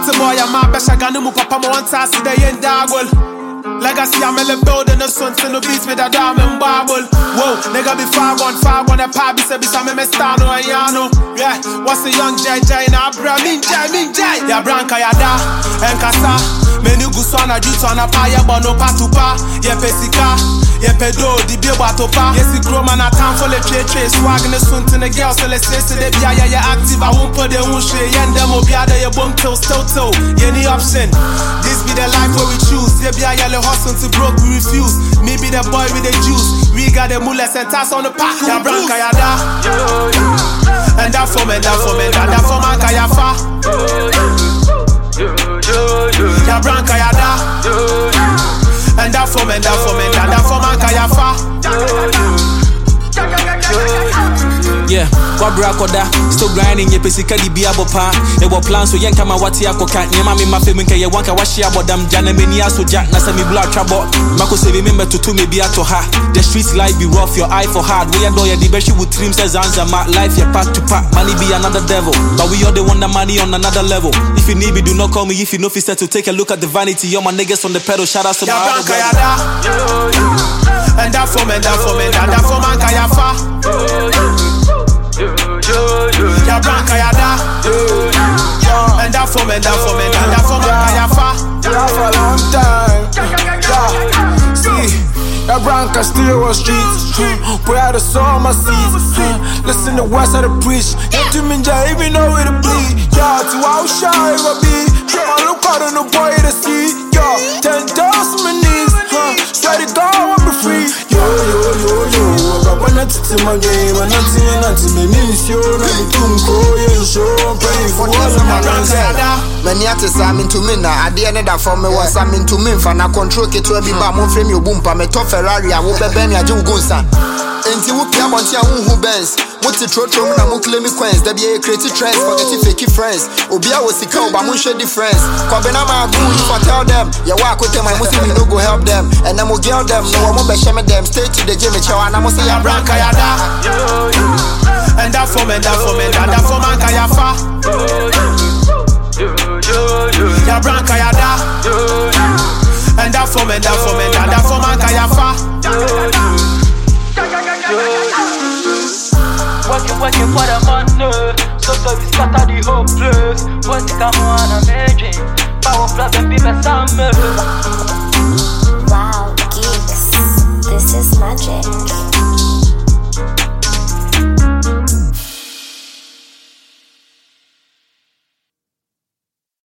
Asante boy, I'm a besha ganumu papa mo one task the yen dagwell. Legacy I'm in the building, the sun to the beats with a diamond bubble. Whoa, nigga be far one, a pub, be some mestano and yano. Yeah, what's the young JJ now, bra, min J. Ya branca ya da, en casa. Menu gusana juice on a paya, but no patupa. Ye pesika, ye pedo, di beer batopa. Yes, the grown man a time for the trade, swag in the sun to the girls, so let's say they be active. I won't put the one shit, yen them will be out there, bum toe, any option. This be the life where we choose. They be a hustle to broke, we refuse. Me be the boy with the juice. We got the mullets and tass on the pack. Ya branca ya da. And that for me, that for man kaya fa. Ya branca ya da. And that for me, that for man kaya fa. Yeah, Wabra Koda, still grinding, ye pesika di biabopa. They were plans so yen kama wati akoka. Nyema mi mafemi nke ye wanka washi abodam. Jana meni aso jack, nasa mi blood trouble. Mako se remember to me be ato ha. The streets life be rough, your eye for hard. We adore ya the best with trim says Anzama. Life ya pack to pack, money be another devil. But we all the want the money on another level. If you need me, do not call me. If you know if to take a look at the vanity. All my niggas on the pedal, shout out to my other brother. And that for man kaya fa. Ya branca ya da. And that for man kaya fa. For a long time. See, that branca still on streets. Where the summer seas. Listen to what's how to preach. Get to me, even know where to bleed. Yeah, to how shy it will be. I look out on the boy to see. Yeah, 10,000 my knees. Swear to God, I won't be free. Yo. I wanna take my game. I'm not seeing me miss you. I'm praying for all of my friends. Many artists are into me now. At the end of that for me was I'm into me. For now control it to be back. Mon frame your boom. Pa me top Ferrari. I will be Ben. I do go son. Enti wo pia bontia who Benz. What the trotro na mo claim coins. There be a creative trends. Forget fake friends. Obia was sika oba mo share difference. Kwa bena ma go you for tell them. Ya wa ko tell my muslim no go help them. And I mo girl them. No mo be share them. Stay to the gym. Chawa na mo say ya branca ya da. And that for man kaya fa. Ya branca ya da. And that for man kaya fa. Working for the money, so we scatter the whole place. What the come on amazing, power plus and people summer. Wow, geeks, this is magic.